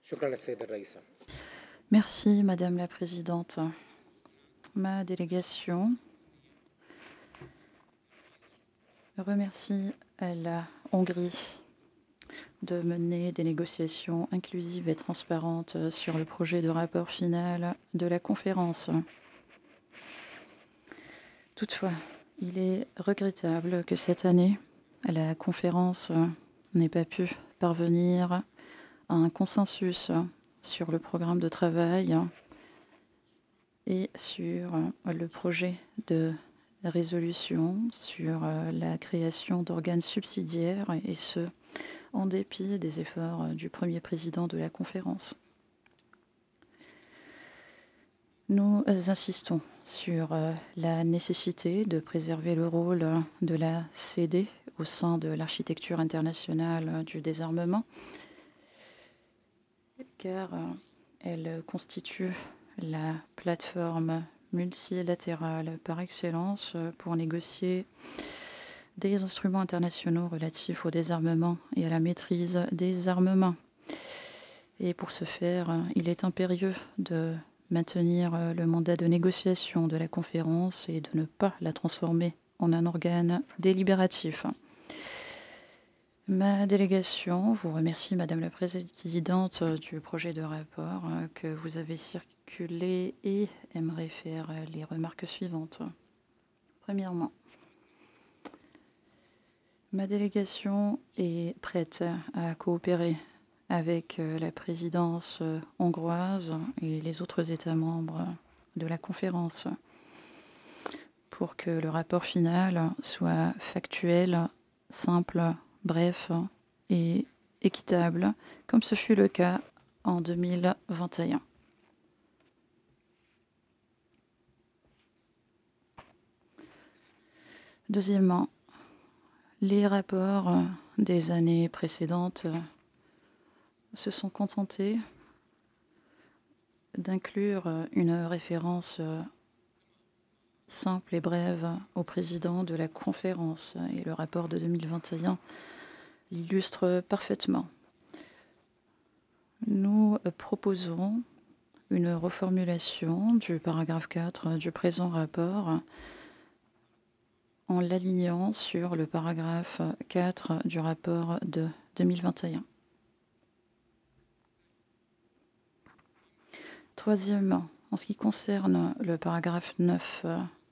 شكرا للسيدة الرئيسة. Merci, Madame la Présidente. Ma délégation remercie la Hongrie de mener des négociations inclusives et transparentes sur le projet de rapport final de la conférence. Toutefois, il est regrettable que cette année, la conférence n'ait pas pu parvenir à un consensus sur le programme de travail et sur le projet de résolution sur la création d'organes subsidiaires, et ce, en dépit des efforts du premier président de la conférence. Nous insistons sur la nécessité de préserver le rôle de la CD au sein de l'architecture internationale du désarmement, car elle constitue la plateforme multilatérale par excellence pour négocier des instruments internationaux relatifs au désarmement et à la maîtrise des armements. Et pour ce faire, il est impérieux de maintenir le mandat de négociation de la conférence et de ne pas la transformer en un organe délibératif. Ma délégation vous remercie, Madame la Présidente, du projet de rapport que vous avez circulé et aimerait faire les remarques suivantes. Premièrement, ma délégation est prête à coopérer avec la présidence hongroise et les autres États membres de la conférence pour que le rapport final soit factuel, simple, bref et équitable, comme ce fut le cas en 2021. Deuxièmement, les rapports des années précédentes se sont contentés d'inclure une référence simple et brève au président de la conférence, et le rapport de 2021 l'illustre parfaitement. Nous proposons une reformulation du paragraphe 4 du présent rapport en l'alignant sur le paragraphe 4 du rapport de 2021. Troisièmement, en ce qui concerne le paragraphe 9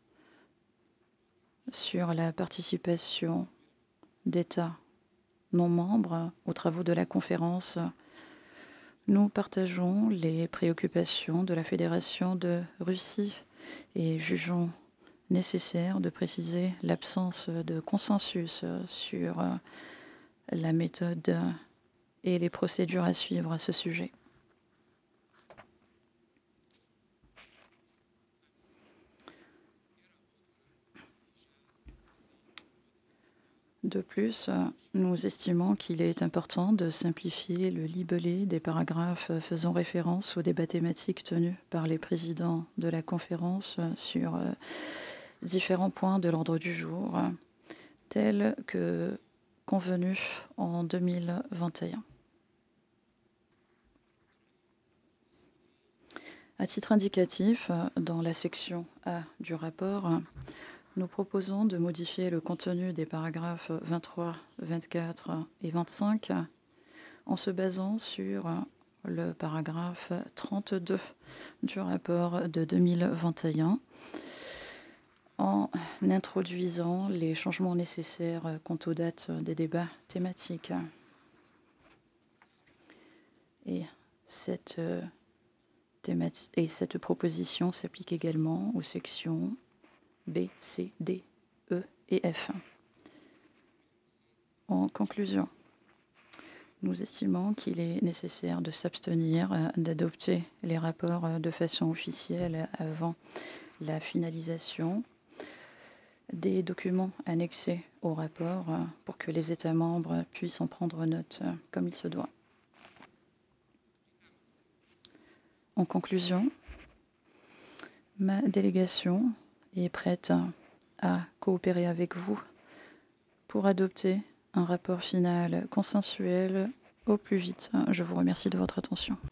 sur la participation d'États non membres aux travaux de la conférence, nous partageons les préoccupations de la Fédération de Russie et jugeons nécessaire de préciser l'absence de consensus sur la méthode et les procédures à suivre à ce sujet. De plus, nous estimons qu'il est important de simplifier le libellé des paragraphes faisant référence aux débats thématiques tenus par les présidents de la conférence sur différents points de l'ordre du jour, tels que convenus en 2021. À titre indicatif, dans la section A du rapport, nous proposons de modifier le contenu des paragraphes 23, 24 et 25 en se basant sur le paragraphe 32 du rapport de 2021, en introduisant les changements nécessaires quant aux dates des débats thématiques. Et cette proposition s'applique également aux sections B, C, D, E et F. En conclusion, nous estimons qu'il est nécessaire de s'abstenir d'adopter les rapports de façon officielle avant la finalisation des documents annexés au rapport pour que les États membres puissent en prendre note comme il se doit. En conclusion, ma délégation est prête à coopérer avec vous pour adopter un rapport final consensuel au plus vite. Je vous remercie de votre attention.